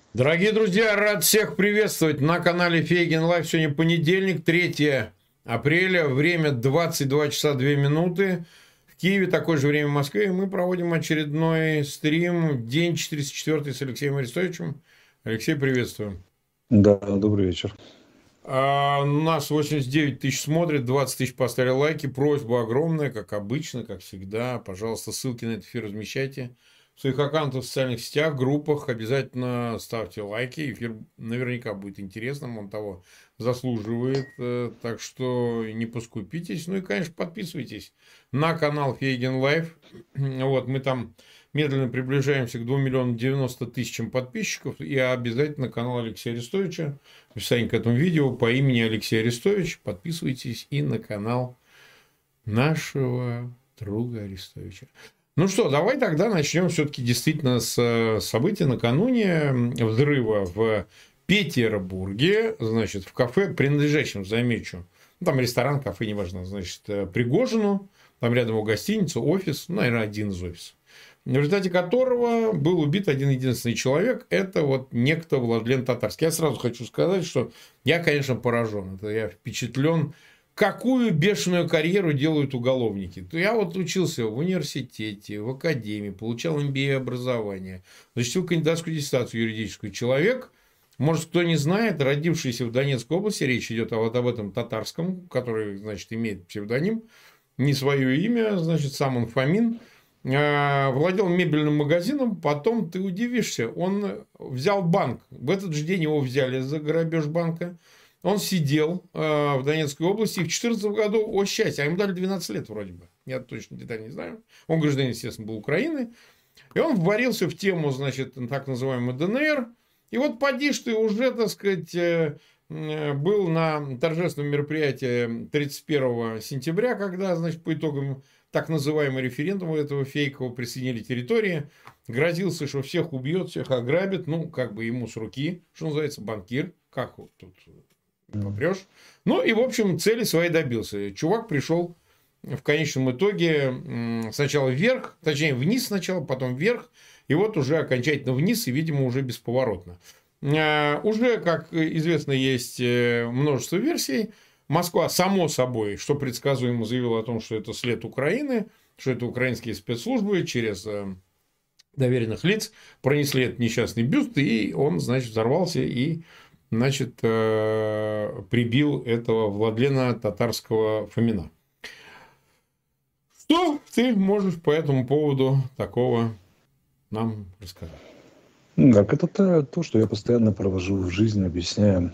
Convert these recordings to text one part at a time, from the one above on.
Дорогие друзья, рад всех приветствовать на канале Фейгин Лайв. Сегодня понедельник, 3 апреля, время 22 часа 2 минуты. В Киеве такое же время в Москве. И мы проводим очередной стрим, день 404 с Алексеем Арестовичем. Алексей, приветствую. Да, добрый вечер. У нас 89 тысяч смотрит, 20 тысяч поставили лайки. Просьба огромная, как обычно, как всегда. Пожалуйста, ссылки на этот эфир размещайте в своих аккаунтах в социальных сетях, группах. Обязательно ставьте лайки. Эфир наверняка будет интересным, он того заслуживает. Так что не поскупитесь. Ну и, конечно, подписывайтесь на канал Фейгин Лайв. Вот, мы там медленно приближаемся к 2 миллионам 90 тысячам подписчиков. И обязательно канал Алексея Арестовича. В описании к этому видео по имени Алексей Арестович. Подписывайтесь и на канал нашего друга Арестовича. Ну что, давай тогда начнем все-таки действительно с событий накануне взрыва в Петербурге, значит, в кафе, принадлежащем, замечу, там ресторан, кафе, неважно, значит, Пригожину, там рядом его гостиница, офис, наверное, один из офисов, в результате которого был убит один единственный человек, это вот некто Владлен Татарский. Я сразу хочу сказать, что я, конечно, поражен, это я впечатлен, какую бешеную карьеру делают уголовники. Я вот учился в университете, в академии, получал MBA образование, защитил кандидатскую диссертацию юридическую. Человек, может, кто не знает, родившийся в Донецкой области, речь идет вот об этом Татарском, который, значит, имеет псевдоним, не свое имя, значит, сам он Фомин, владел мебельным магазином, потом ты удивишься, он взял банк, в этот же день его взяли за грабеж банка, он сидел в Донецкой области, и в 2014 году, о счастье, а ему дали 12 лет вроде бы, я точно деталь не знаю, он гражданин, естественно, был Украины, и он вварился в тему, значит, так называемой ДНР, и вот поди ж ты уже, так сказать, был на торжественном мероприятии 31 сентября, когда, значит, по итогам так называемого референдума этого фейкового присоединили территории, грозился, что всех убьет, всех ограбит, ну, как бы ему с руки, что называется, банкир, как вот тут попрешь. Ну, и, в общем, цели своей добился. Чувак пришел в конечном итоге сначала вверх, точнее, вниз сначала, потом вверх, и вот уже окончательно вниз, и, видимо, уже бесповоротно. Уже, как известно, есть множество версий. Москва, само собой, что предсказуемо, заявила о том, что это след Украины, что это украинские спецслужбы через доверенных лиц пронесли этот несчастный бюст, и он, значит, взорвался и, значит, прибил этого Владлена Татарского Фомина. Что ты можешь по этому поводу такого нам рассказать? Так, это то, что я постоянно провожу в жизни, объясняя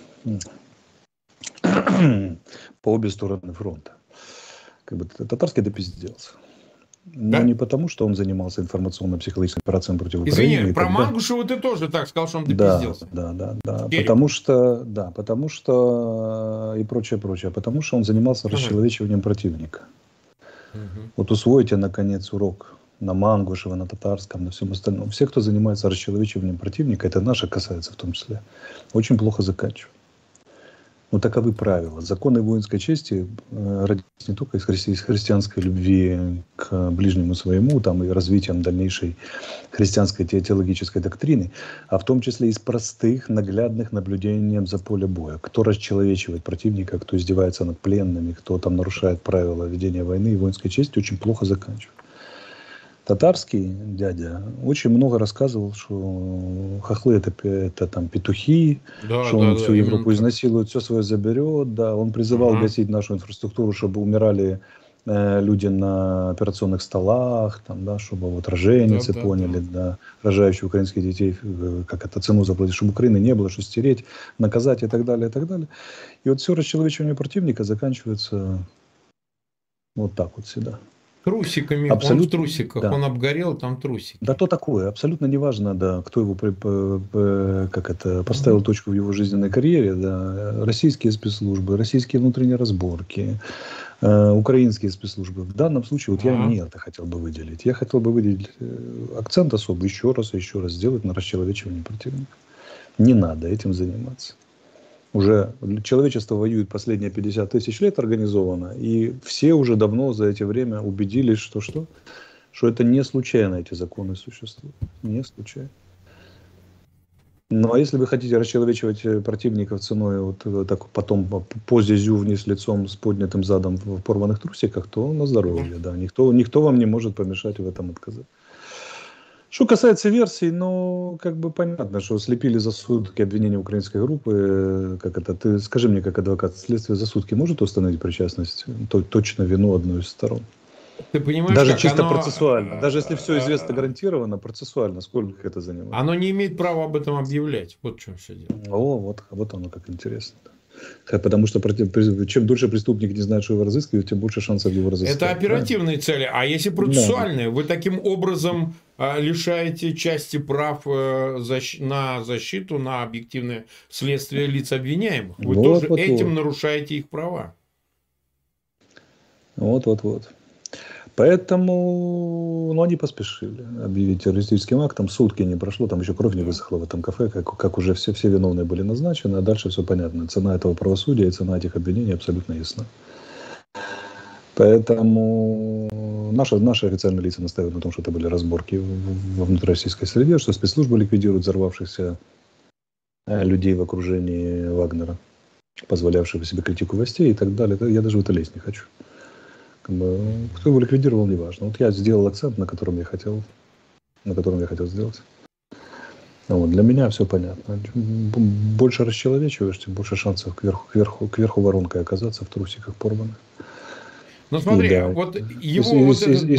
по обе стороны фронта. Как бы Татарский допизделся. Но Да? не потому, что он занимался информационно-психологическим операцией против Украины. Извини, И про так далее. Мангушева ты тоже так сказал, что он Да, допизделся. да. Череп. Потому что и прочее. Потому что он занимался расчеловечиванием противника. Угу. Вот усвойте, наконец, урок на Мангушева, на Татарском, на всем остальном. Все, кто занимается расчеловечиванием противника, это наше касается в том числе, очень плохо заканчивают. Но таковы правила. Законы воинской чести родились не только из христианской любви к ближнему своему, там, и развитием дальнейшей христианской теологической доктрины, а в том числе из простых, наглядных наблюдений за поле боя. Кто расчеловечивает противника, кто издевается над пленными, кто там нарушает правила ведения войны и воинской чести, очень плохо заканчивает. Татарский дядя очень много рассказывал, что хохлы это там петухи, что он всю Европу изнасилует, все свое заберет. Да. Он призывал гасить нашу инфраструктуру, чтобы умирали люди на операционных столах, там, да, чтобы вот роженицы поняли, да, рожающих украинских детей, как это цену заплатить, чтобы Украины не было, что стереть, наказать и так далее, и так далее. И вот все расчеловечивание противника заканчивается вот так вот всегда. Трусиками. Абсолютно, Он в трусиках. Да. Он обгорел, там трусики. Да то такое. Абсолютно неважно, да, кто его поставил точку в его жизненной карьере. Да. Российские спецслужбы, российские внутренние разборки, украинские спецслужбы. В данном случае вот я не это хотел бы выделить. Я хотел бы выделить акцент особый еще раз сделать на расчеловечивание противника. Не надо этим заниматься. Уже человечество воюет последние 50 тысяч лет организованно, и все уже давно за это время убедились, что это не случайно, эти законы существуют. Не случайно. Ну, а если вы хотите расчеловечивать противников ценой так потом позе вниз лицом с поднятым задом в порванных трусиках, то на здоровье, да. Никто вам не может помешать в этом отказать. Что касается версий, ну, как бы понятно, что слепили за сутки обвинения украинской группы. Как это? Ты скажи мне, как адвокат, следствие за сутки может установить причастность, точно вину одной из сторон? Ты понимаешь, Даже как чисто оно, процессуально. Даже если все известно гарантированно, процессуально, сколько это занимает? оно не имеет права об этом объявлять. Вот в чем все дело. Вот оно как интересно. Потому что чем дольше преступник не знает, что его разыскивают, тем больше шансов его разыскать. Это оперативные цели. А если процессуальные, вы таким образом лишаете части прав на защиту, на объективное следствие лиц обвиняемых. Вы тоже этим нарушаете их права. Вот. Поэтому, ну, они поспешили объявить террористическим актом. Сутки не прошло, там еще кровь не высохла в этом кафе, как уже все виновные были назначены, а дальше все понятно. Цена этого правосудия и цена этих обвинений абсолютно ясна. Поэтому наши официальные лица настаивают на том, что это были разборки во внутрироссийской среде, что спецслужбы ликвидируют взорвавшихся людей в окружении Вагнера, позволявших себе критику властей и так далее. Я даже в это лезть не хочу. Кто его ликвидировал, неважно. Вот я сделал акцент, на котором я хотел сделать. Вот, для меня все понятно. Больше расчеловечиваешь, тем больше шансов кверху воронкой оказаться в трусиках порванных. Ну смотри, да, вот его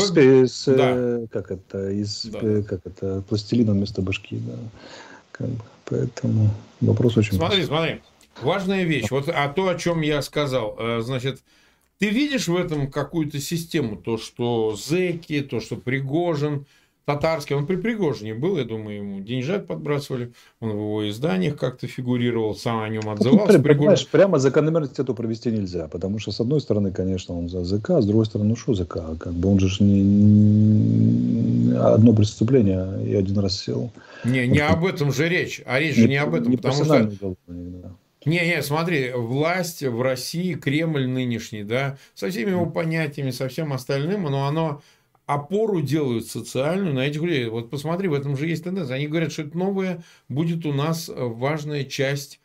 из пластилина вместо башки, да. Поэтому вопрос очень простой. Смотри, важная вещь. Вот то, о чем я сказал, значит. Ты видишь в этом какую-то систему? То, что зэки, то, что Пригожин, Татарский. Он при Пригожине был, я думаю, ему деньжат подбрасывали. Он в его изданиях как-то фигурировал, сам о нем отзывался. Понимаешь, прямо закономерность эту провести нельзя. Потому что, с одной стороны, конечно, он за ЗК, с другой стороны, ну что ЗК? Как бы он же не одно преступление и один раз сел. Не об этом же речь. А речь же не об этом. Потому что... Не, смотри, власть в России, Кремль нынешний, да, со всеми его понятиями, со всем остальным, но оно опору делают социальную на этих людей. Вот посмотри, в этом же есть тенденция. Они говорят, что это новое будет у нас важная часть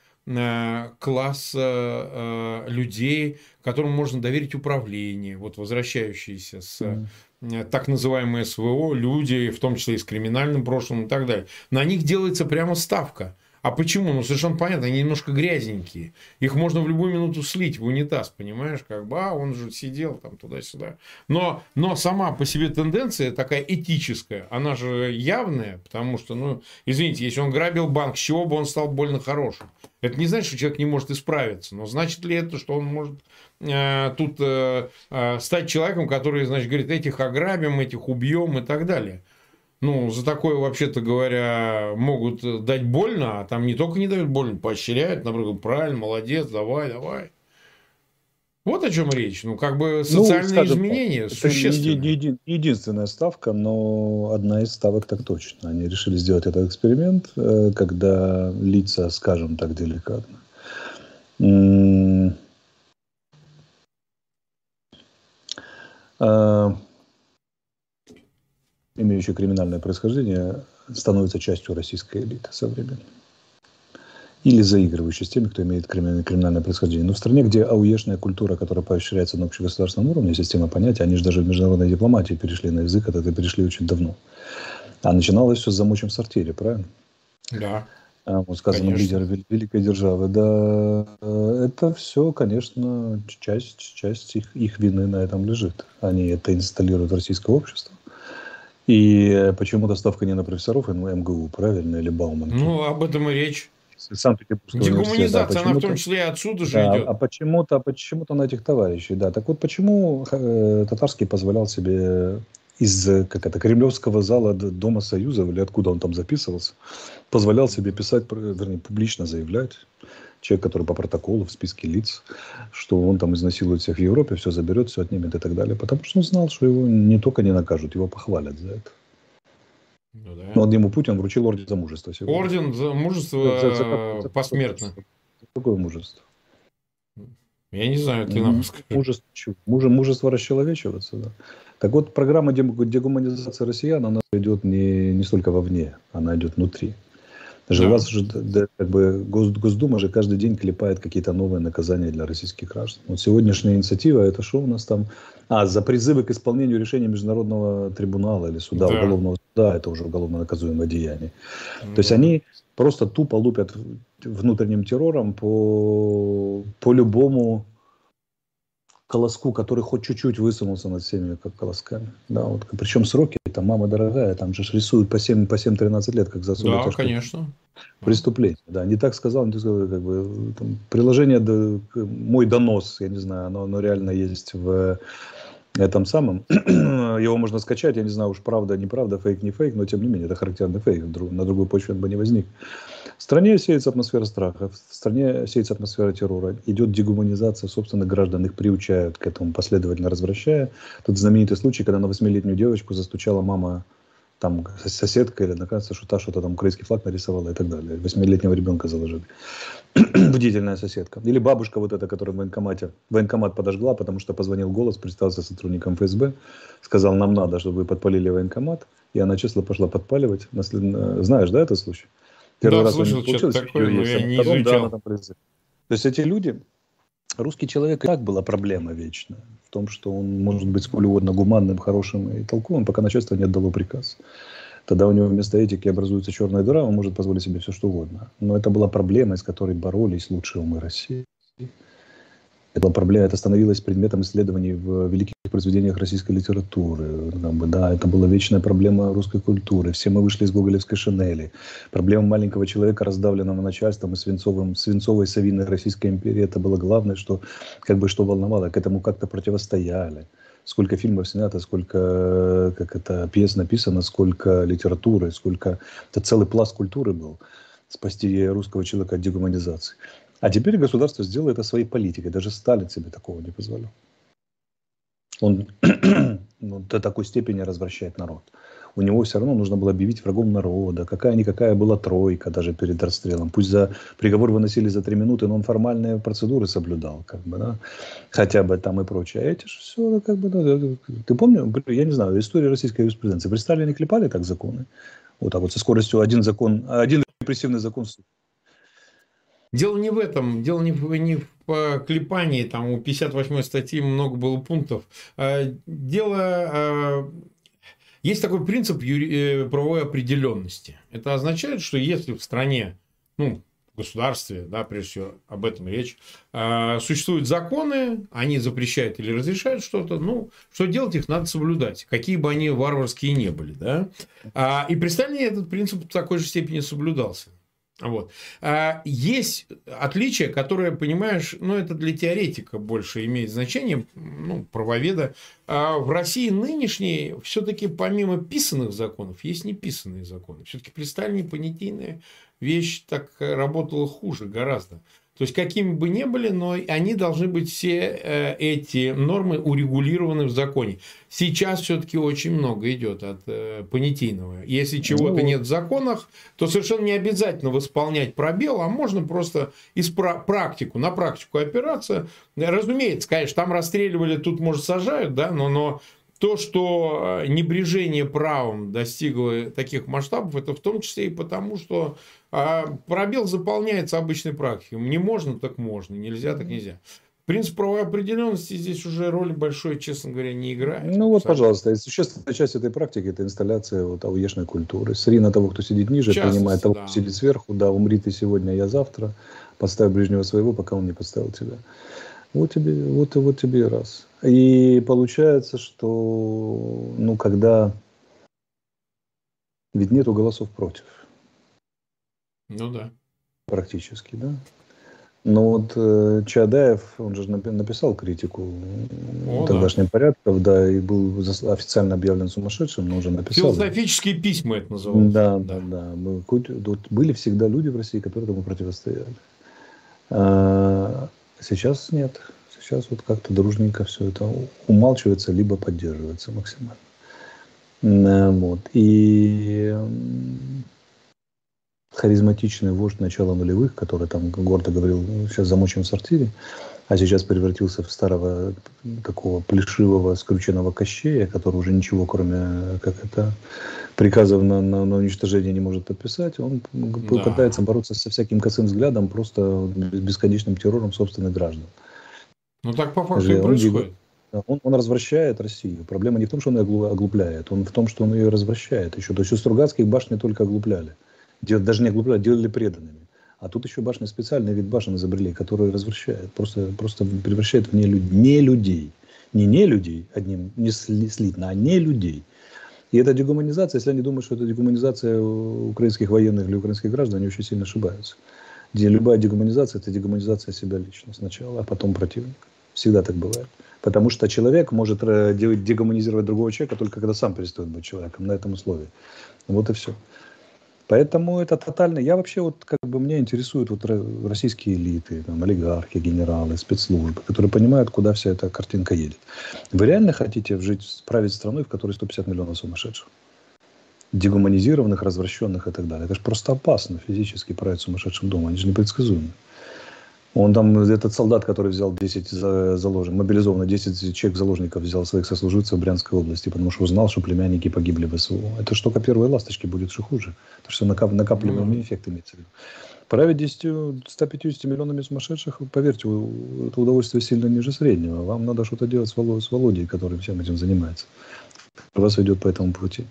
класса людей, которым можно доверить управление, вот возвращающиеся с так называемые СВО, люди, в том числе и с криминальным прошлым и так далее. На них делается прямо ставка. А почему? Ну, совершенно понятно, они немножко грязненькие. Их можно в любую минуту слить в унитаз, понимаешь? Как бы, он же сидел там туда-сюда. Но сама по себе тенденция такая этическая, она же явная, потому что, ну, извините, если он грабил банк, с чего бы он стал больно хорошим? Это не значит, что человек не может исправиться. Но значит ли это, что он может тут стать человеком, который, значит, говорит, этих ограбим, этих убьем и так далее? Ну, за такое, вообще-то говоря, могут дать больно, а там не только не дают больно, поощряют, например, правильно, молодец, давай. Вот о чем речь. Ну, как бы социальные изменения существенные. Это не единственная ставка, но одна из ставок так точно. Они решили сделать этот эксперимент, когда лица, скажем так деликатно, имеющие криминальное происхождение, становятся частью российской элиты современной. Или заигрывающие с теми, кто имеет криминальное происхождение. Но в стране, где ауешная культура, которая поощряется на общегосударственном уровне, система понятий, они же даже в международной дипломатии перешли на язык, это перешли очень давно. А начиналось все с замочим в сортире, правильно? Да. Вот сказано, лидер великой державы. Да, это все, конечно, часть их вины на этом лежит. Они это инсталируют в российское общество. И почему-то ставка не на профессоров МГУ, правильно, или Бауманки. Ну, об этом и речь. Санкт-Петербургского дегуманизация, она в том числе и отсюда же идет. А почему-то на этих товарищей, да. Так вот, почему Татарский позволял себе из кремлевского зала Дома Союза, или откуда он там записывался, позволял себе писать, вернее, публично заявлять, человек, который по протоколу в списке лиц, что он там изнасилует всех в Европе, все заберет, все отнимет и так далее. Потому что он знал, что его не только не накажут, его похвалят за это. Ну, да. Но ему Путин вручил орден за мужество сегодня. Орден за мужество посмертно. Какое мужество? Я не знаю, ты нам скажи. Мужество расчеловечиваться, да. Так вот, программа дегуманизации россиян, она идет не столько вовне, она идет внутри. У Да. вас же как бы Госдума же каждый день клепает какие-то новые наказания для российских граждан. Вот сегодняшняя инициатива, это что у нас там? За призывы к исполнению решения Международного трибунала или суда, Да. уголовного суда, это уже уголовно наказуемое деяние. То есть Да. они просто тупо лупят внутренним террором по любому колоску, который хоть чуть-чуть высунулся над всеми как колосками. Да, вот. Причем сроки, там, мама дорогая, там же рисуют по 7-13 лет, как за особо Да, тяжкое конечно. Да. преступление. Да, не так сказал, не так сказал, как бы, там, приложение, мой донос, я не знаю, оно реально есть в этом самом. Его можно скачать, я не знаю уж правда, неправда, фейк, не фейк, но тем не менее это характерный фейк, на другой почве он бы не возник. В стране сеется атмосфера страха, в стране сеется атмосфера террора, идет дегуманизация собственных граждан, их приучают к этому, последовательно развращая. Тут знаменитый случай, когда на 8-летнюю девочку застучала мама, там соседка или одноклассница, что та что-то там украинский флаг нарисовала и так далее. 8-летнего ребенка заложили. Бдительная соседка. Или бабушка вот эта, которая военкомат подожгла, потому что позвонил голос, представился сотрудником ФСБ, сказал, нам надо, чтобы вы подпалили военкомат, и она честно пошла подпаливать. Знаешь, да, этот случай? Первый Да, раз у них слышал не что-то получилось, такое, видео но есть, я а не потом, да, она изучал. там произошла. То есть эти люди, русский человек, и так была проблема вечная в том, что он может быть сколь угодно гуманным, хорошим и толковым, пока начальство не отдало приказ. Тогда у него вместо этики образуется черная дыра, он может позволить себе все, что угодно. Но это была проблема, с которой боролись лучшие умы России. Это проблема, это становилось предметом исследований в великих произведениях российской литературы. Да, это была вечная проблема русской культуры. Все мы вышли из гоголевской шинели. Проблема маленького человека, раздавленного начальством и свинцовой совиной Российской империи, это было главное, что волновало. К этому как-то противостояли. Сколько фильмов снято, сколько пьес написано, сколько литературы, сколько... Это целый пласт культуры был. Спасти русского человека от дегуманизации. А теперь государство сделает это своей политикой. Даже Сталин себе такого не позволял. Он до такой степени развращает народ. У него все равно нужно было объявить врагом народа. Какая-никакая была тройка даже перед расстрелом. Пусть приговор выносили за 3 минуты, но он формальные процедуры соблюдал. Да? Хотя бы там и прочее. А эти же все, ты помнишь, я не знаю, история российской юриспруденции. При Сталине клепали так законы? Вот так вот, со скоростью один репрессивный закон. Дело не в этом, дело не в клепании, там у 58-й статьи много было пунктов. Есть такой принцип правовой определенности. Это означает, что если в стране, в государстве, да, прежде всего об этом речь, существуют законы, они запрещают или разрешают что-то, что делать, их надо соблюдать, какие бы они варварские ни были. Да? И при Сталине этот принцип в такой же степени соблюдался. Вот. Есть отличия, которые, понимаешь, это для теоретика больше имеет значение, правоведа. В России нынешней все-таки помимо писанных законов есть неписанные законы. Все-таки при Сталине понятийная вещь так работала хуже гораздо. То есть, какими бы ни были, но они должны быть все эти нормы урегулированы в законе. Сейчас все-таки очень много идет от понятийного. Если чего-то нет в законах, то совершенно не обязательно восполнять пробел, а можно просто на практику опираться. Разумеется, конечно, там расстреливали, тут, может, сажают, да, но то, что небрежение правом достигло таких масштабов, это в том числе и потому, что пробел заполняется обычной практикой. Не можно, так можно. Нельзя, так нельзя. Принцип правовой определенности здесь уже роли большой, честно говоря, не играет. Пожалуйста, существенная часть этой практики – это инсталляция ауешной культуры. Сри на того, кто сидит ниже, принимай того, кто сидит сверху. Да, умри ты сегодня, я завтра. Подставь ближнего своего, пока он не подставил тебя. Вот тебе и раз. И получается, что, когда... Ведь нету голосов против. Да. Практически, да. Но Чаадаев, он же написал критику тогдашних порядков, да, и был официально объявлен сумасшедшим, но уже написал. Философические письма это называлось. Да. Были всегда люди в России, которые этому противостояли. Сейчас нет. Сейчас как-то дружненько все это умалчивается, либо поддерживается максимально. И харизматичный вождь начала нулевых, который там гордо говорил, сейчас замочим в сортире, а сейчас превратился в старого такого плешивого скрученного кощея, который уже ничего, кроме как это приказов на уничтожение не может подписать, он Да. пытается бороться со всяким косым взглядом, просто бесконечным террором собственных граждан. Ну так по факту и происходит. Он развращает Россию. Проблема не в том, что он ее оглупляет, он в том, что он ее развращает еще. То есть у Стругацких башни только оглупляли. Даже не оглупляли, делали преданными. А тут еще башни, специальный вид башен изобрели, который развращает, просто превращает в не людей. Не людей, одним, не слитно, а не людей. И эта дегуманизация, если они думают, что это дегуманизация украинских военных или украинских граждан, они очень сильно ошибаются. Любая дегуманизация – это дегуманизация себя лично сначала, а потом противника. Всегда так бывает. Потому что человек может дегуманизировать другого человека только когда сам перестает быть человеком на этом условии. Вот и все. Поэтому это тотально. Я вообще меня интересуют российские элиты, там, олигархи, генералы, спецслужбы, которые понимают, куда вся эта картинка едет. Вы реально хотите править страной, в которой 150 миллионов сумасшедших? Дегуманизированных, развращенных и так далее. Это же просто опасно физически править сумасшедшим домом. Они же непредсказуемы. Он там, этот солдат, который взял 10 заложников, мобилизованно 10 человек-заложников взял своих сослуживцев в Брянской области, потому что узнал, что племянники погибли в СВО. Это ж только первые ласточки, будет еще хуже. Потому что накапливаемый эффект имеется в виду. Править 150 миллионами сумасшедших, поверьте, это удовольствие сильно ниже среднего. Вам надо что-то делать с Володей, который всем этим занимается. Вас ведет по этому пути.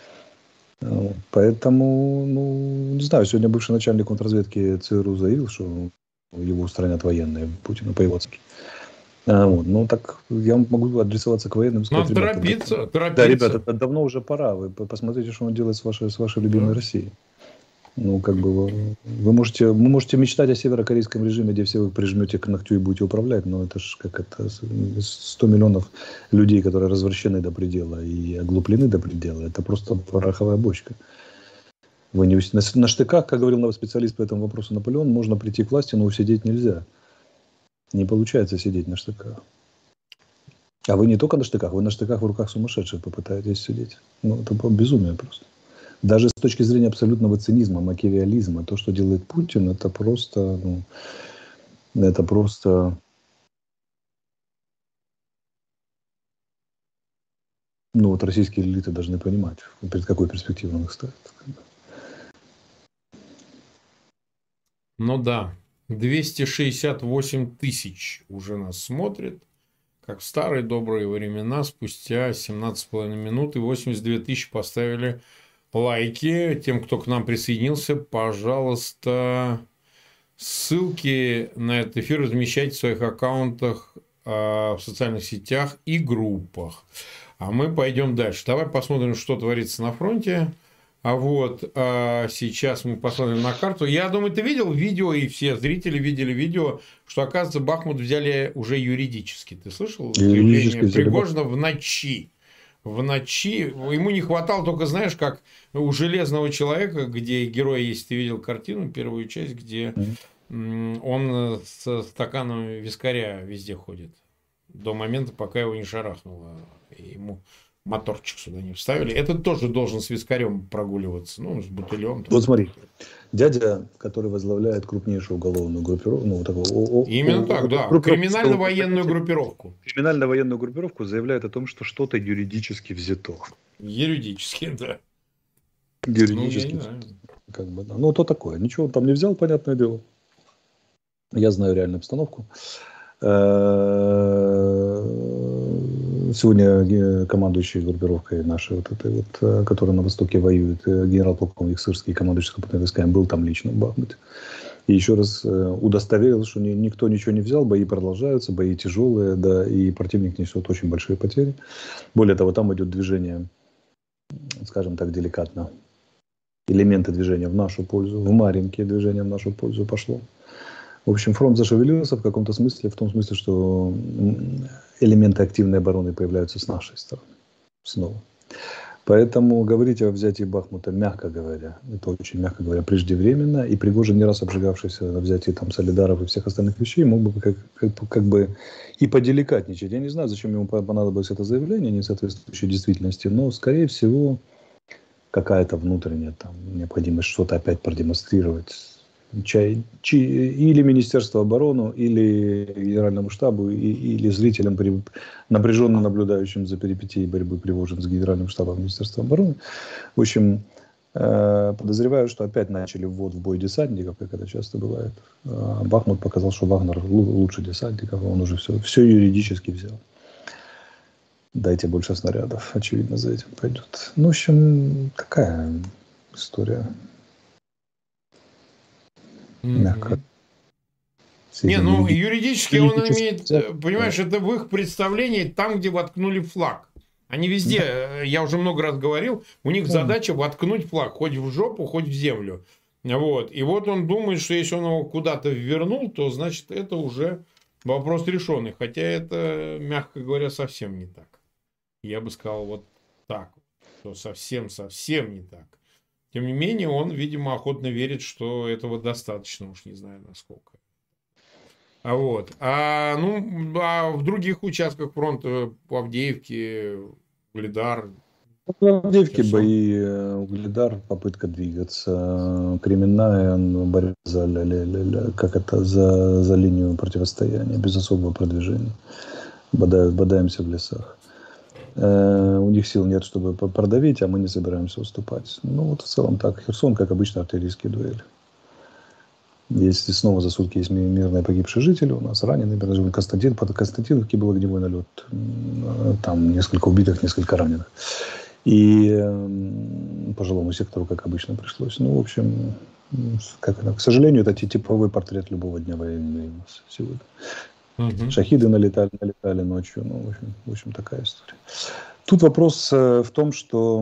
Поэтому, не знаю, сегодня бывший начальник контрразведки ЦРУ заявил, что его устранят военные Путина по его оценке. Так я могу адресоваться к военным. Надо торопиться. Да, ребята, это давно уже пора. Вы посмотрите, что он делает с вашей любимой Россией. Вы можете мечтать о северокорейском режиме, где все вы прижмете к ногтю и будете управлять, но это же 100 миллионов людей, которые развращены до предела и оглуплены до предела. Это просто пороховая бочка. Вы не на штыках, как говорил специалист по этому вопросу Наполеон, можно прийти к власти, но усидеть нельзя. Не получается сидеть на штыках. А вы не только на штыках, вы на штыках в руках сумасшедших попытаетесь сидеть. Это безумие просто. Даже с точки зрения абсолютного цинизма, макиавиализма, то, что делает Путин, это просто, российские элиты должны понимать, перед какой перспективой он их ставит. Ну да, 268 тысяч уже нас смотрит, как в старые добрые времена, спустя 17,5 минут и 82 тысячи поставили лайки. Тем, кто к нам присоединился, пожалуйста, ссылки на этот эфир размещайте в своих аккаунтах в социальных сетях и группах. А мы пойдем дальше. Давай посмотрим, что творится на фронте. Сейчас мы посмотрим на карту. Я думаю, ты видел видео, и все зрители видели видео, что, оказывается, Бахмут взяли уже юридически. Ты слышал заявление Пригожина в ночи? В ночи. Ему не хватало только, знаешь, как у Железного человека, где герой есть, ты видел картину, первую часть, где он со стаканом вискаря везде ходит. До момента, пока его не шарахнуло. И ему моторчик сюда не вставили. Этот тоже должен с вискарем прогуливаться. С бутылем. Вот смотри. Дядя, который возглавляет крупнейшую уголовную группировку. Именно так, да. Криминально-военную группировку. Криминально-военную группировку заявляет о том, что что-то юридически взято. Юридически, да. Юридически. То такое. Ничего он там не взял, понятное дело. Я знаю реальную обстановку. Сегодня командующий группировкой нашей, которая на Востоке воюет, генерал-полковник Сырский, командующий сухопутными войсками, был там лично в Бахмуте. И еще раз удостоверил, что никто ничего не взял, бои продолжаются, бои тяжелые, да, и противник несет очень большие потери. Более того, там идет движение, скажем так, деликатно, элементы движения в нашу пользу, в Марьинке движение в нашу пользу пошло. В общем, фронт зашевелился в каком-то смысле, в том смысле, что элементы активной обороны появляются с нашей стороны снова. Поэтому говорить о взятии Бахмута, мягко говоря, это очень мягко говоря, преждевременно, и Пригожин, не раз обжигавшийся на взятии там Солидаров и всех остальных вещей, мог бы как бы и поделикатничать. Я не знаю, зачем ему понадобилось это заявление, не соответствующее действительности, но, скорее всего, какая-то внутренняя там необходимость что-то опять продемонстрировать. Или Министерству обороны, или Генеральному штабу, или зрителям, напряженно наблюдающим за перипетией борьбы Пригожина с Генеральным штабом Министерства обороны. В общем, подозреваю, что опять начали ввод в бой десантников, как это часто бывает. Бахмут показал, что Вагнер лучше десантников, он уже все юридически взял. Дайте больше снарядов, очевидно, за этим пойдет. Ну, в общем, такая история. Мягко. Не, ну юридически он имеет, понимаешь, это в их представлении там, где воткнули флаг. Они везде, я уже много раз говорил, у них задача воткнуть флаг, хоть в жопу, хоть в землю. Вот. И вот он думает, что если он его куда-то вернул, то значит это уже вопрос решенный. Хотя это, мягко говоря, совсем не так. Я бы сказал вот так, что совсем не так. Тем не менее, он, видимо, охотно верит, что этого достаточно, уж не знаю насколько. Вот. А в других участках фронта, по Авдеевке, Угледар. В Авдеевке бои, Угледар, попытка двигаться, Кременная, борьба за линию противостояния, без особого продвижения. Бодаемся в лесах. У них сил нет, чтобы продавить, а мы не собираемся уступать. Ну, вот в целом так. Херсон, как обычно, артиллерийские дуэли. Если снова за сутки есть мирные погибшие жители, у нас раненые, даже под Константиновке был огневой налет. Там несколько убитых, несколько раненых. И пожилому сектору, как обычно, пришлось. Ну, в общем, к сожалению, это типовой портрет любого дня войны у нас сегодня. Шахиды налетали ночью. Ну, в общем, такая история. Тут вопрос в том, что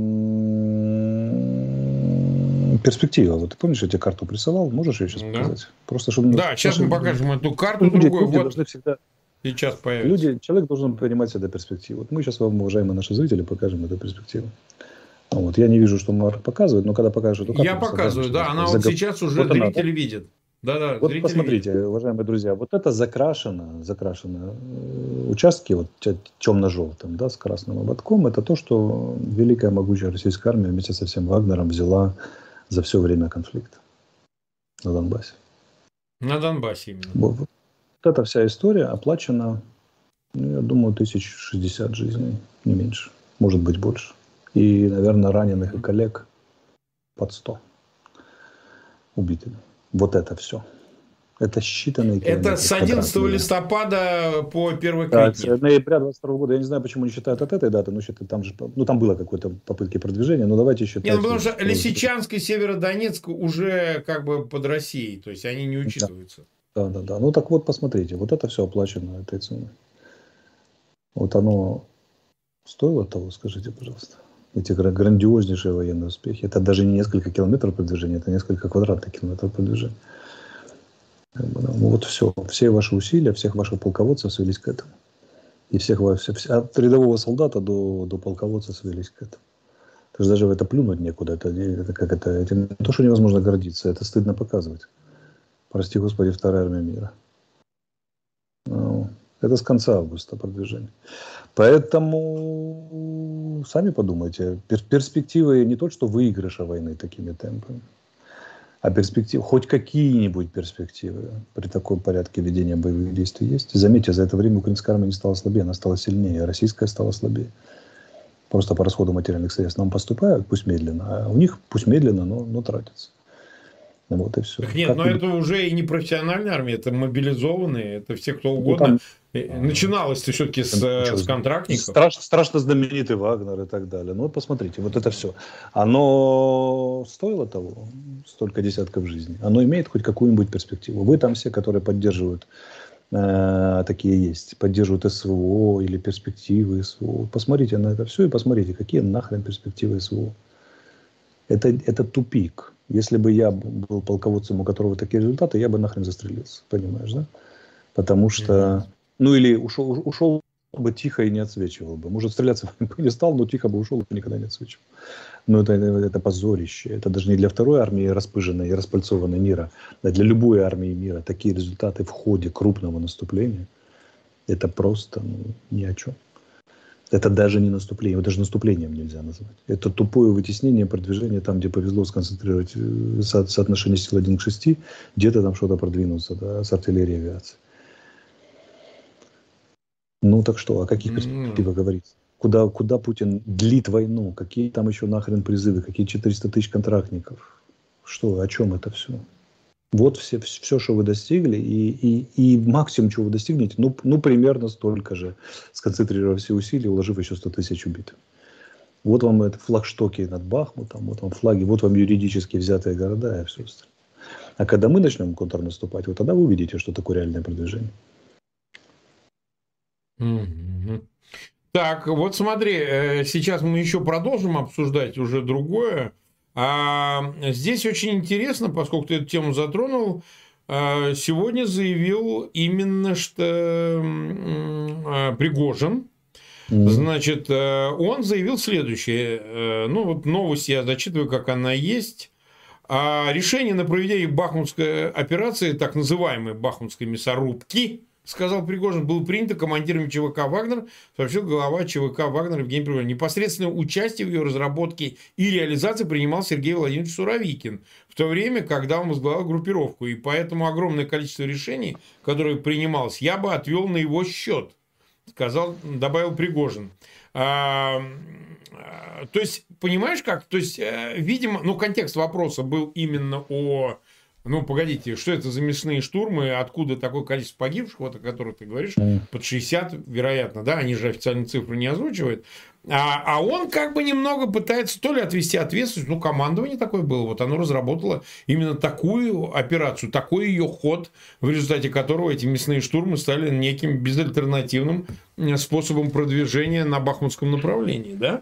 перспектива. Вот ты помнишь, я тебе карту присылал? Можешь ее сейчас показать? Просто, чтобы... Да, сейчас мы покажем эту карту другую. Вот всегда... сейчас появится. Человек должен понимать всегда перспективу. Вот мы сейчас вам, уважаемые наши зрители, покажем эту перспективу. Вот. Я не вижу, что Марк показывает, но когда покажешь эту карту... Я показываю, да. Она вот сейчас уже вот зрители видят. Да, вот посмотрите, видят. Уважаемые друзья, вот это закрашено участки вот темно-желтым, да, с красным ободком. Это то, что великая могучая российская армия вместе со всем Вагнером взяла за все время конфликта на Донбассе. На Донбассе именно. Вот эта вся история оплачена, я думаю, 1060 жизней, не меньше, может быть больше. И, наверное, раненых и коллег под 100 убитыми. Вот это все. Это считанные километры. Это с 11 листопада по 1 квитня. Да, с ноября 22 года. Я не знаю, почему не считают от этой даты, но там же, там было какое-то попытки продвижения, но давайте считать. Нет, потому что Лисичанск и Северодонецк уже как бы под Россией, то есть они не учитываются. Да. Ну так вот, посмотрите, вот это все оплачено этой ценой. Вот оно стоило того, скажите, пожалуйста. Эти грандиознейшие военные успехи. Это даже не несколько километров продвижения, это несколько квадратных километров продвижения. Ну вот все. Все ваши усилия, всех ваших полководцев свелись к этому. И от рядового солдата до полководца свелись к этому. Это же даже в это плюнуть некуда. Это не то, что невозможно гордиться, это стыдно показывать. Прости Господи, вторая армия мира. Это с конца августа продвижение. Поэтому сами подумайте, перспективы не то, что выигрыша войны такими темпами, а перспективы, хоть какие-нибудь перспективы при таком порядке ведения боевых действий есть. И заметьте, за это время украинская армия не стала слабее, она стала сильнее, а российская стала слабее. Просто по расходу материальных средств нам поступают, пусть медленно, а у них пусть медленно, но тратится. Вот и все. Так нет, но это уже и не профессиональная армия, это мобилизованные, это все кто угодно. Начиналось-то все-таки с контрактников. Страшно знаменитый Вагнер и так далее. Ну вот посмотрите, вот это все. Оно стоило того, столько десятков жизней. Оно имеет хоть какую-нибудь перспективу. Вы там все, которые поддерживают, такие есть, поддерживают СВО или перспективы СВО. Посмотрите на это все и посмотрите, какие нахрен перспективы СВО. Это тупик. Если бы я был полководцем, у которого такие результаты, я бы нахрен застрелился. Понимаешь, да? Потому что... Ну, или ушел бы тихо и не отсвечивал бы. Может, стреляться бы не стал, но тихо бы ушел и никогда не отсвечивал. Но это позорище. Это даже не для второй армии распыженной и распальцованной мира, а для любой армии мира. Такие результаты в ходе крупного наступления, это просто ни о чем. Это даже не наступление, его даже наступлением нельзя назвать. Это тупое вытеснение, продвижение там, где повезло сконцентрировать соотношение сил 1 к 6, где-то там что-то продвинуться, да, с артиллерией и авиацией. Ну так что, о каких перспективах говорить? Куда Путин длит войну? Какие там еще нахрен призывы? Какие 400 тысяч контрактников? Что, о чем это все? Вот все, что вы достигли, и максимум, чего вы достигнете, ну, примерно столько же, сконцентрировав все усилия, уложив еще 100 тысяч убитых. Вот вам это флагштоки над Бахмутом, вот вам флаги, вот вам юридически взятые города и все остальное. А когда мы начнем контрнаступать, вот тогда вы увидите, что такое реальное продвижение. Так, вот смотри, сейчас мы еще продолжим обсуждать уже другое. А здесь очень интересно, поскольку ты эту тему затронул, сегодня заявил именно что Пригожин. Значит, он заявил следующее. Ну, вот новость я зачитываю, как она есть. Решение на проведение бахмутской операции, так называемой бахмутской мясорубки, сказал Пригожин, было принято командиром ЧВК «Вагнер», сообщил глава ЧВК «Вагнер» Евгений Пригожин. Непосредственное участие в ее разработке и реализации принимал Сергей Владимирович Суровикин, в то время, когда он возглавлял группировку. И поэтому огромное количество решений, которые принималось, я бы отвел на его счет, добавил Пригожин. То есть, понимаешь как? То есть, видимо, ну, контекст вопроса был именно о... Ну, погодите, что это за мясные штурмы, откуда такое количество погибших, вот о которых ты говоришь, под 60, вероятно, да, они же официальные цифры не озвучивают. А он как бы немного пытается то ли отвести ответственность, ну, командование такое было, вот оно разработало именно такую операцию, такой ее ход, в результате которого эти мясные штурмы стали неким безальтернативным способом продвижения на бахмутском направлении, да.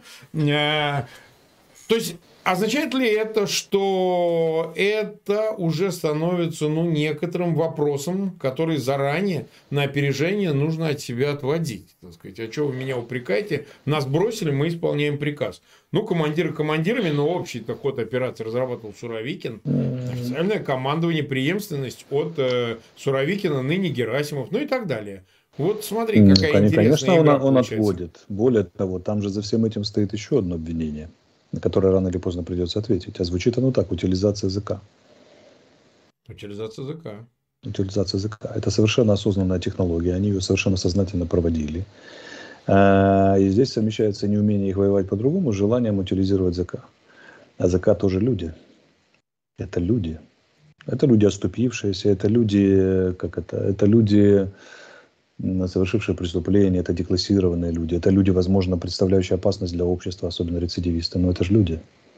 То есть... Означает ли это, что это уже становится, ну, некоторым вопросом, который заранее на опережение нужно от себя отводить? Так сказать, а что вы меня упрекаете? Нас бросили, мы исполняем приказ. Ну, командиры командирами, но общий-то ход операции разрабатывал Суровикин. Официальное командование, преемственность от Суровикина, ныне Герасимов, ну и так далее. Вот смотри, какая интересная игра. Конечно, он отводит. Более того, там же за всем этим стоит еще одно обвинение, на которое рано или поздно придется ответить. А звучит оно так: утилизация языка. Утилизация языка. Утилизация языка. Это совершенно осознанная технология. Они ее совершенно сознательно проводили. И здесь совмещается неумение их воевать по-другому с желанием утилизировать языка. А языка тоже люди. Это люди. Это люди оступившиеся, это люди, это люди, совершившие преступления, это деклассированные люди, это люди, возможно, представляющие опасность для общества, особенно рецидивисты, но это же люди.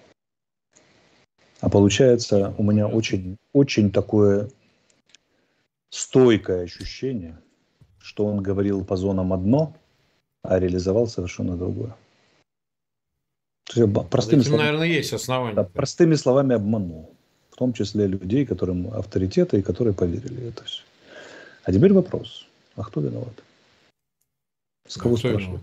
А получается, у меня очень, очень такое стойкое ощущение, что он говорил по зонам одно, а реализовал совершенно другое. Простыми словами, наверное, есть основания. Да, простыми словами обманул. В том числе людей, которым авторитеты и которые поверили это все. А теперь вопрос. А кто виноват? С кого спрашивать?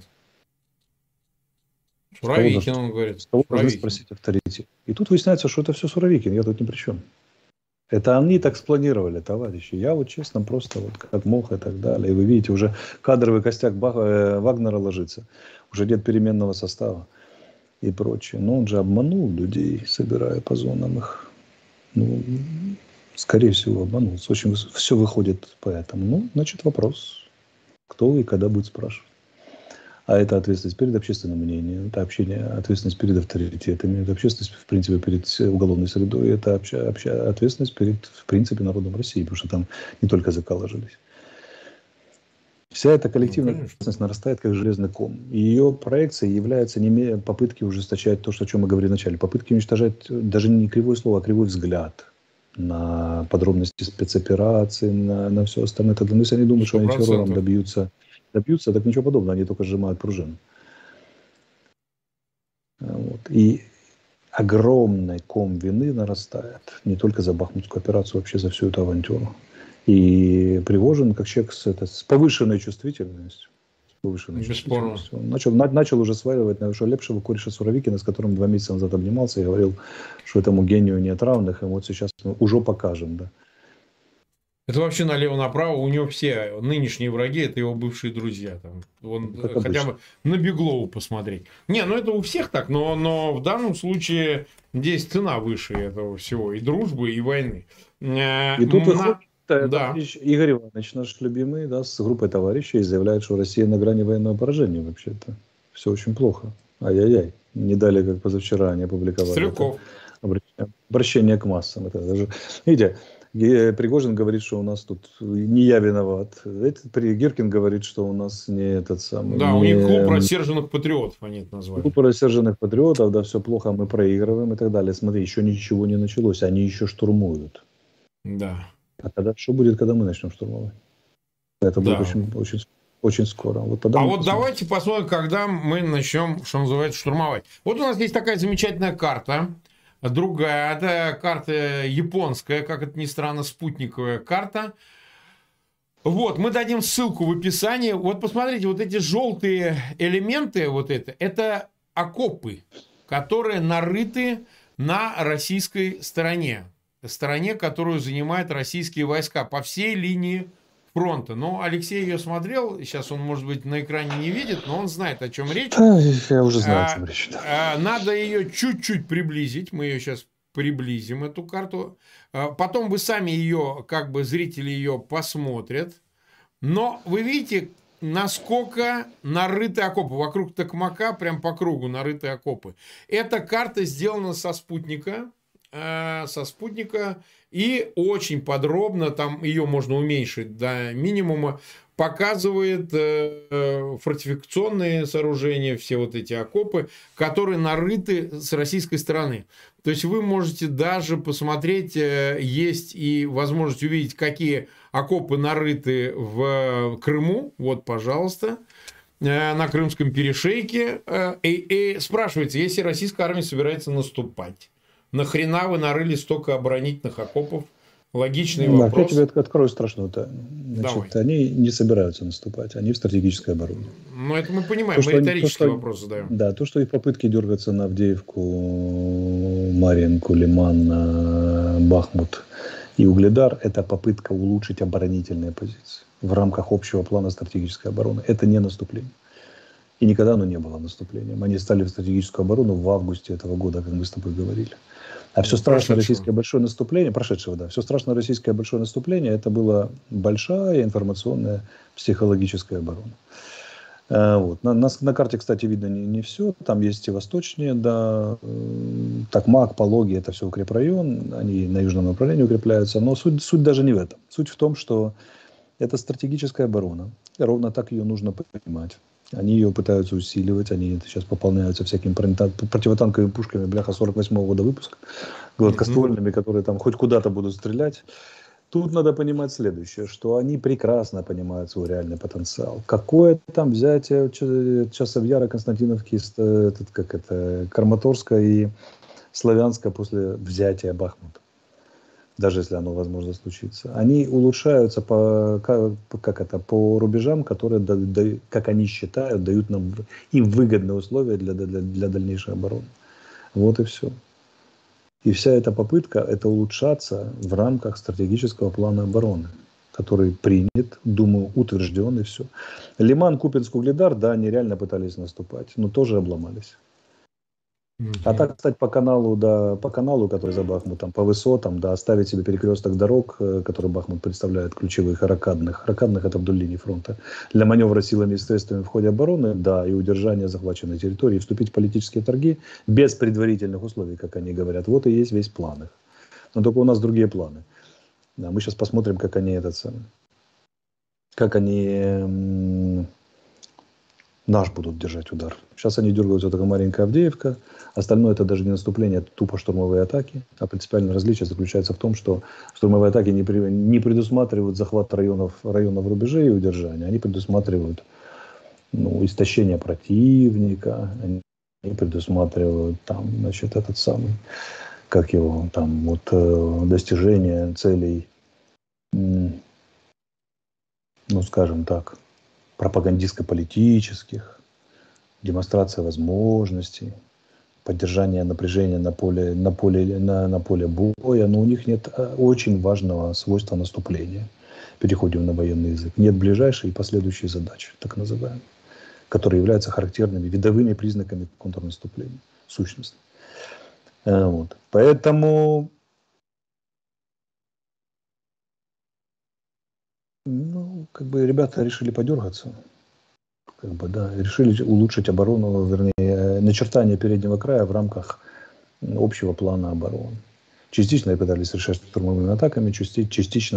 Суровикин, он говорит. С кого должны спросить авторитет? И тут выясняется, что это все Суровикин, я тут ни при чем. Это они так спланировали, товарищи. Я вот честно просто вот как мог и так далее. И вы видите, уже кадровый костяк Вагнера ложится. Уже нет переменного состава и прочее. Но он же обманул людей, собирая по зонам их. Ну, скорее всего, обманул. Очень все выходит поэтому. Ну, значит, вопрос. Кто и когда будет спрашивать. А это ответственность перед общественным мнением, это ответственность перед авторитетами, это ответственность, в принципе, перед уголовной средой, это ответственность перед, в принципе, народом России, потому что там не только языка ложились. Вся эта коллективная ответственность нарастает, как железный ком. И ее проекцией является не попытки ужесточать то, о чем мы говорили вначале, попытки уничтожать даже не кривое слово, а кривой взгляд на подробности спецоперации, на все остальное. Но если они думают, что они террором добьются, так ничего подобного, они только сжимают пружину. Вот. И огромный ком вины нарастает, не только за Бахмутскую операцию, вообще за всю эту авантюру. И Пригожин, как человек с повышенной чувствительностью, он начал уже сваливать на лепшего кореша Суровикина, с которым 2 месяца назад обнимался и говорил, что этому гению нет равных, и вот сейчас мы уже покажем, да. Это вообще налево-направо, у него все нынешние враги, это его бывшие друзья. Там. Он как хотя обычно. бы на Беглову посмотреть. Не, ну это у всех так, но в данном случае здесь цена выше этого всего. И дружбы, и войны. И тут выходит Да. товарищ Игорь Иванович, наш любимый, да, с группой товарищей, и заявляет, что Россия на грани военного поражения вообще-то. Все очень плохо. Ай-яй-яй. Не дали, как позавчера, они опубликовали это Стрелков. обращение к массам. Это даже... Видите, Пригожин говорит, что у нас тут не я виноват. Гиркин говорит, что у нас не этот самый, Да, у них клуб не рассерженных патриотов, они это назвали. группа рассерженных патриотов, да, все плохо, мы проигрываем и так далее. Смотри, еще ничего не началось, они еще штурмуют. Да. А когда что будет, когда мы начнем штурмовать? Это будет Да. очень, очень, очень скоро. Вот тогда А мы вот посмотрим. давайте посмотрим, когда мы начнем, что называется, штурмовать. Вот у нас есть такая замечательная карта. Другая, это карта японская, как это ни странно, спутниковая карта. Вот, мы дадим ссылку в описании. Вот посмотрите, вот эти желтые элементы, вот это окопы, которые нарыты на российской стороне. Стороне, которую занимают российские войска по всей линии фронта. Но Алексей ее смотрел, сейчас он, может быть, на экране не видит, но он знает, о чем речь. Да, я уже знаю, о чем речь. Да. Надо ее чуть-чуть приблизить. Мы ее сейчас приблизим, эту карту. Потом вы сами ее, как бы зрители ее посмотрят. Но вы видите, насколько нарыты окопы. Вокруг Токмака, прям по кругу нарыты окопы. Эта карта сделана со спутника. И очень подробно, там ее можно уменьшить до минимума, показывает фортификационные сооружения, все вот эти окопы, которые нарыты с российской стороны. То есть вы можете даже посмотреть, есть и возможность увидеть, какие окопы нарыты в Крыму. Вот, пожалуйста, на Крымском перешейке. И спрашивается, если российская армия собирается наступать, нахрена вы нарыли столько оборонительных окопов? Логичный вопрос. Я тебе открою страшную тайну. Значит, они не собираются наступать, они в стратегической обороне. Ну, это мы понимаем, мы риторический вопрос задаем. Да, то, что их попытки дергаться на Авдеевку, Марьинку, Лиман, Бахмут и Угледар, это попытка улучшить оборонительные позиции в рамках общего плана стратегической обороны. Это не наступление. И никогда оно не было наступлением. Они стали в стратегическую оборону в августе этого года, как мы с тобой говорили. А все страшное российское большое наступление, прошедшего, да, все страшное российское большое наступление, это была большая информационная психологическая оборона. Вот. На карте, кстати, видно не все. Там есть и восточнее, да, Токмак, Пологи, это все укрепрайон, они на южном направлении укрепляются. Но суть даже не в этом. Суть в том, что это стратегическая оборона. И ровно так ее нужно понимать. Они ее пытаются усиливать, они сейчас пополняются всякими противотанковыми пушками, бляха, 48-го года выпуска, гладкоствольными, которые там хоть куда-то будут стрелять. Тут надо понимать следующее, что они прекрасно понимают свой реальный потенциал. Какое там взятие Часовьяра, Константиновки, Краматорска и Славянска после взятия Бахмута, даже если оно возможно случится. Они улучшаются по рубежам, которые, как они считают, дают нам им выгодные условия для дальнейшей обороны. Вот и все. И вся эта попытка – это улучшаться в рамках стратегического плана обороны, который принят, думаю, утвержден и все. Лиман, Купинск, Угледар, да, они реально пытались наступать, но тоже обломались. А так, кстати, по каналу, который за Бахмутом, по высотам, да, оставить себе перекресток дорог, который Бахмут представляет, ключевых, ракадных. Ракадных – это вдоль линии фронта. Для маневра силами и средствами в ходе обороны, да, и удержания захваченной территории, вступить в политические торги без предварительных условий, как они говорят. Вот и есть весь план их. Но только у нас другие планы. Да, мы сейчас посмотрим, как они наш будут держать удар. Сейчас они дергаются только маленькая Авдеевка. Остальное это даже не наступление, это тупо штурмовые атаки. А принципиальное различие заключается в том, что штурмовые атаки не предусматривают захват районов рубежей и удержания. Они предусматривают истощение противника. Они предусматривают достижение целей, скажем так, пропагандистско-политических, демонстрация возможностей, поддержания напряжения на поле боя, но у них нет очень важного свойства наступления. Переходим на военный язык. Нет ближайшей и последующей задачи, так называемой, которые являются характерными видовыми признаками контрнаступления, сущностно. Вот. Поэтому ребята решили подергаться. Решили улучшить оборону, вернее, начертание переднего края в рамках общего плана обороны. Частично пытались решать штурмовыми атаками, частично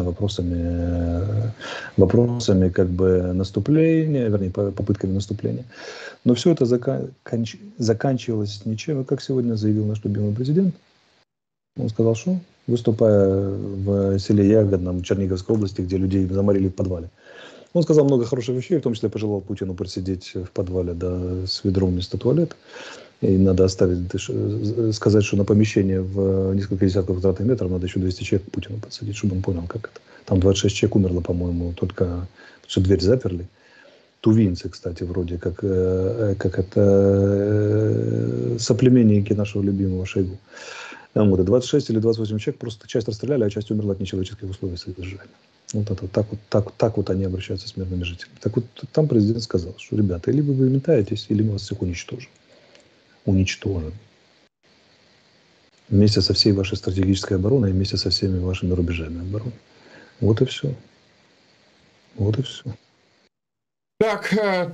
вопросами наступления, вернее, попытками наступления. Но все это заканчивалось ничем. И как сегодня заявил наш любимый президент, он сказал, что, выступая в селе Ягодном Черниговской области, где людей заморили в подвале, он сказал много хороших вещей, в том числе пожелал Путину просидеть в подвале с ведром вместо туалета. И надо сказать, что на помещение в несколько десятков квадратных метров надо еще 200 человек Путину подсадить, чтобы он понял, как это. Там 26 человек умерло, по-моему, только потому что дверь заперли. Тувинцы, кстати, вроде как это соплеменники нашего любимого Шойгу. И 26 или 28 человек просто часть расстреляли, а часть умерла от нечеловеческих условий содержания. Вот это так вот они обращаются с мирными жителями. Так вот, там президент сказал, что, ребята, либо вы метаетесь, или мы вас всех уничтожим. Уничтожим. Вместе со всей вашей стратегической обороной и вместе со всеми вашими рубежами обороны. Вот и все. Вот и все. Так,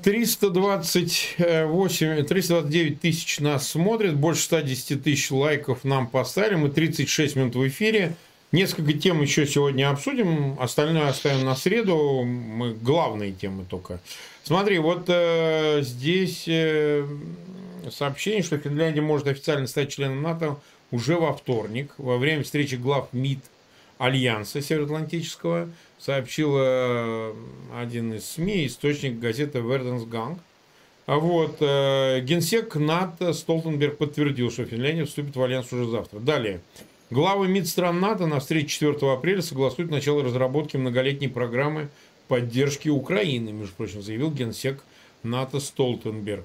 329 тысяч нас смотрит, больше 110 тысяч лайков нам поставили, мы 36 минут в эфире. Несколько тем еще сегодня обсудим, остальное оставим на среду, мы главные темы только. Смотри, вот здесь сообщение, что Финляндия может официально стать членом НАТО уже во вторник, во время встречи глав МИД Альянса Североатлантического, сообщил один из СМИ, источник газеты Verdensgang. Вот, генсек НАТО Столтенберг подтвердил, что Финляндия вступит в Альянс уже завтра. Далее. Главы МИД стран НАТО на встрече 4 апреля согласуют начало разработки многолетней программы поддержки Украины, между прочим, заявил генсек НАТО Столтенберг.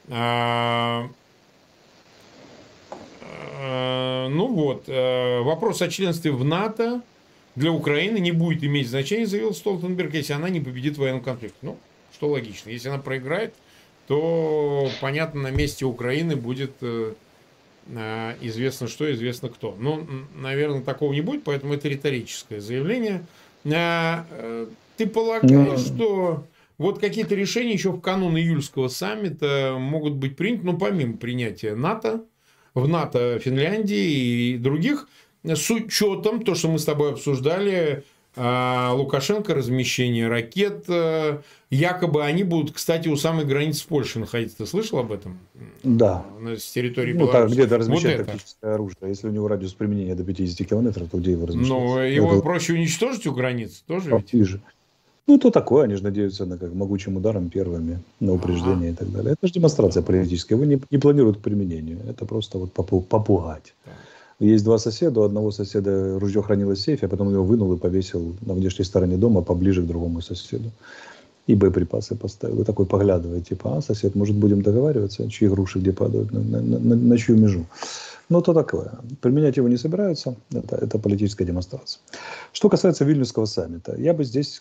Вопрос о членстве в НАТО для Украины не будет иметь значения, заявил Столтенберг, если она не победит в военном конфликте. Ну, что логично. Если она проиграет, то, понятно, на месте Украины будет известно что, известно кто. Ну, наверное, такого не будет, поэтому это риторическое заявление. Ты полагаешь, что вот какие-то решения еще в канун июльского саммита могут быть приняты, ну, помимо принятия НАТО, в НАТО Финляндии и других, с учетом, то, что мы с тобой обсуждали, Лукашенко, размещение ракет, якобы они будут, кстати, у самой границы с Польшей находиться. Ты слышал об этом? Да. С территории Беларуси. Ну, где-то размещать тактическое оружие. Если у него радиус применения до 50 километров, то где его размещать? Ну, его проще уничтожить у границы тоже ведь? Ближе. Ну, то такое, они же надеются на могучим ударом первыми, на упреждение и так далее. Это же демонстрация политическая. Его не планируют к применению. Это просто вот попугать. Есть два соседа, у одного соседа ружье хранилось в сейфе, а потом его вынул и повесил на внешней стороне дома поближе к другому соседу. И боеприпасы поставил. И такой поглядывает, типа, сосед, может, будем договариваться, чьи груши где падают, на чью межу. Ну, то такое. Применять его не собираются. Это политическая демонстрация. Что касается Вильнюсского саммита, я бы здесь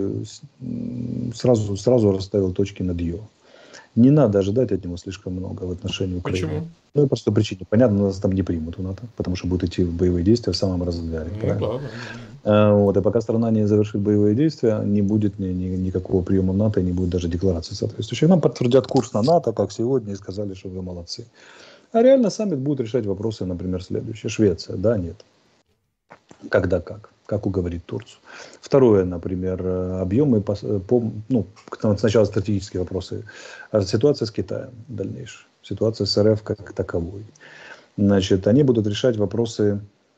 сразу расставил точки над «ё». Не надо ожидать от него слишком много в отношении Украины. Почему? Ну, по простой причине. Понятно, нас там не примут в НАТО, потому что будут идти боевые действия в самом разгаре. Вот, и пока страна не завершит боевые действия, не будет никакого приема в НАТО, и не будет даже декларации соответствующей. Нам подтвердят курс на НАТО, как сегодня, и сказали, что вы молодцы. А реально саммит будет решать вопросы, например, следующие. Швеция, да, нет. Когда как уговорить Турцию. Второе, например, объемы, сначала стратегические вопросы. Ситуация с Китаем дальнейшая. Ситуация с РФ как таковой. Значит, они будут решать вопросы,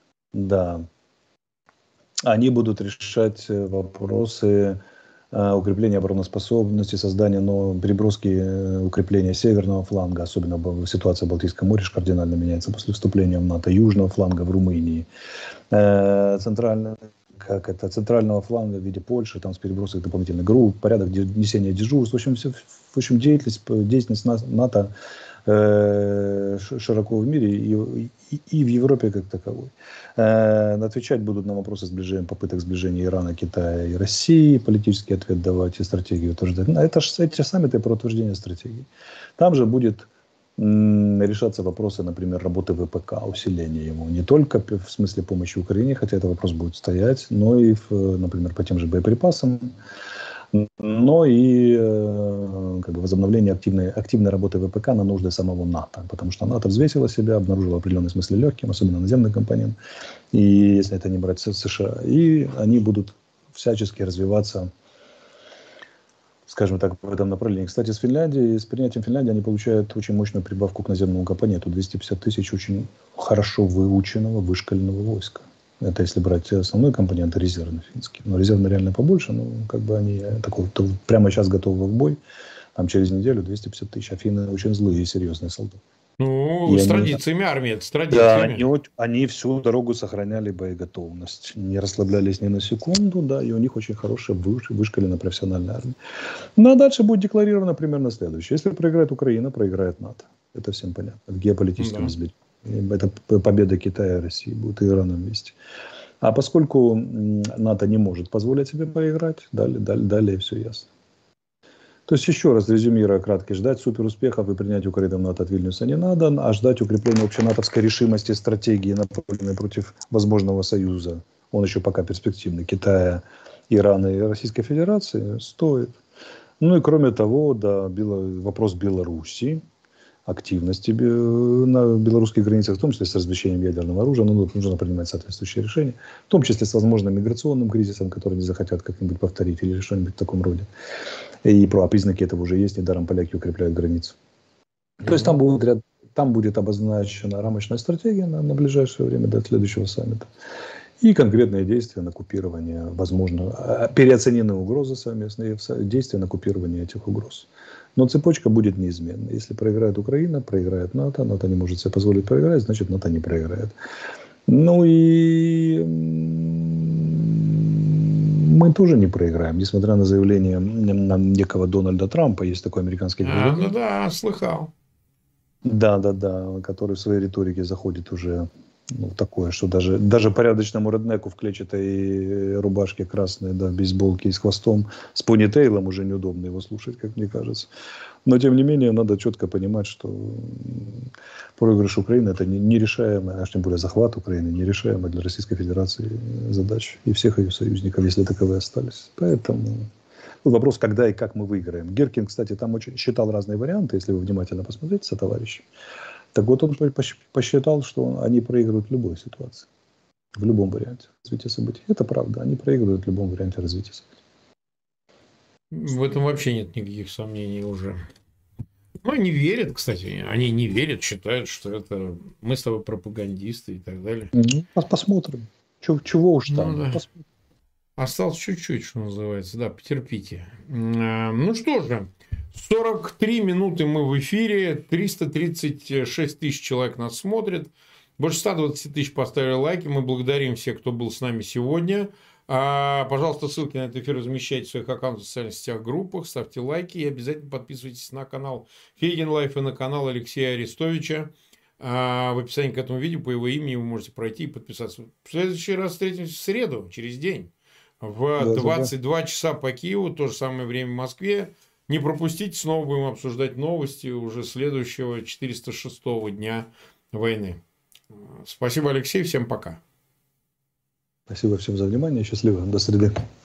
они будут решать вопросы укрепления обороноспособности, создания, переброски укрепления северного фланга, особенно ситуация в Балтийском море кардинально меняется после вступления в НАТО, южного фланга в Румынии, центрального фланга в виде Польши, там с перебросок дополнительных групп, порядок несения дежурств, в общем, деятельность НАТО широко в мире и в Европе как таковой. Отвечать будут на вопросы сближения, попыток сближения Ирана, Китая и России, политический ответ давать и стратегию утверждать. Это же эти саммиты про утверждение стратегии. Там же будет решаться вопросы, например, работы ВПК, усиления его. Не только в смысле помощи Украине, хотя этот вопрос будет стоять, но и, например, по тем же боеприпасам, но и как бы возобновление активной работы ВПК на нужды самого НАТО. Потому что НАТО взвесило себя, обнаружило в определенном смысле легким, особенно наземный компонент. И если это не брать США, и они будут всячески развиваться, скажем так, в этом направлении. Кстати, с принятием Финляндии они получают очень мощную прибавку к наземному компоненту. 250 тысяч очень хорошо выученного, вышкаленного войска. Это если брать основной компонент, резервный финский. Но резервный реально побольше, но как бы они прямо сейчас готовы в бой. Там через неделю 250 тысяч. А финны очень злые и серьезные солдаты. Ну, с традициями армии, это с традициями. Да, они всю дорогу сохраняли боеготовность. Не расслаблялись ни на секунду, да, и у них очень хорошая вышкаленная профессиональная армия. Ну, а дальше будет декларировано примерно следующее. Если проиграет Украина, проиграет НАТО. Это всем понятно. В геополитическом измерении. Это победа Китая и России будет, и Ирана вместе. А поскольку НАТО не может позволить себе проиграть, далее все ясно. То есть, еще раз резюмируя кратко, ждать суперуспехов и принять Украину в НАТО от Вильнюса не надо, а ждать укрепления общенатовской решимости, стратегии, направленной против возможного союза, он еще пока перспективный, Китая, Ирана и Российской Федерации, стоит. Ну и кроме того, да, вопрос Беларуси, активности на белорусских границах, в том числе с размещением ядерного оружия, но нужно принимать соответствующие решения, в том числе с возможным миграционным кризисом, который они захотят как-нибудь повторить или что-нибудь в таком роде. И признаки этого уже есть, недаром поляки укрепляют границу. То есть там будет обозначена рамочная стратегия на ближайшее время до следующего саммита. И конкретные действия на купирование, возможно, переоцененные угрозы совместные, действия на купирование этих угроз. Но цепочка будет неизменной. Если проиграет Украина, проиграет НАТО. НАТО не может себе позволить проиграть, значит НАТО не проиграет. Ну и мы тоже не проиграем, несмотря на заявление некого Дональда Трампа. Есть такой американский гражданин. Да, слыхал. Да, который в своей риторике заходит уже такое, что даже порядочному реднеку в клетчатой рубашке красной, да, в бейсболке и с хвостом, с понитейлом уже неудобно его слушать, как мне кажется. Но, тем не менее, надо четко понимать, что проигрыш Украины – это нерешаемая, а тем более захват Украины, нерешаемая для Российской Федерации задача и всех ее союзников, если таковые остались. Поэтому вопрос, когда и как мы выиграем. Геркин, кстати, там очень считал разные варианты, если вы внимательно посмотрите, сотоварищи. Так вот, он посчитал, что они проигрывают в любой ситуации, в любом варианте развития событий. Это правда, они проигрывают в любом варианте развития событий. В этом вообще нет никаких сомнений уже. Ну, они верят, кстати, они не верят, считают, что это мы с тобой пропагандисты и так далее. Посмотрим. Чего уж там. Да. Осталось чуть-чуть, что называется. Да, потерпите. Ну что же, 43 минуты мы в эфире, 336 тысяч человек нас смотрят, больше 120 тысяч поставили лайки. Мы благодарим всех, кто был с нами сегодня. Пожалуйста, ссылки на этот эфир размещайте в своих аккаунтах в социальных сетях, группах, ставьте лайки и обязательно подписывайтесь на канал Фейгин Лайф и на канал Алексея Арестовича. В описании к этому видео по его имени вы можете пройти и подписаться. В следующий раз встретимся в среду, через день, в 22 часа по Киеву, то же самое время в Москве. Не пропустите, снова будем обсуждать новости уже следующего 406-го дня войны. Спасибо, Алексей, всем пока. Спасибо всем за внимание, счастливо, до среды.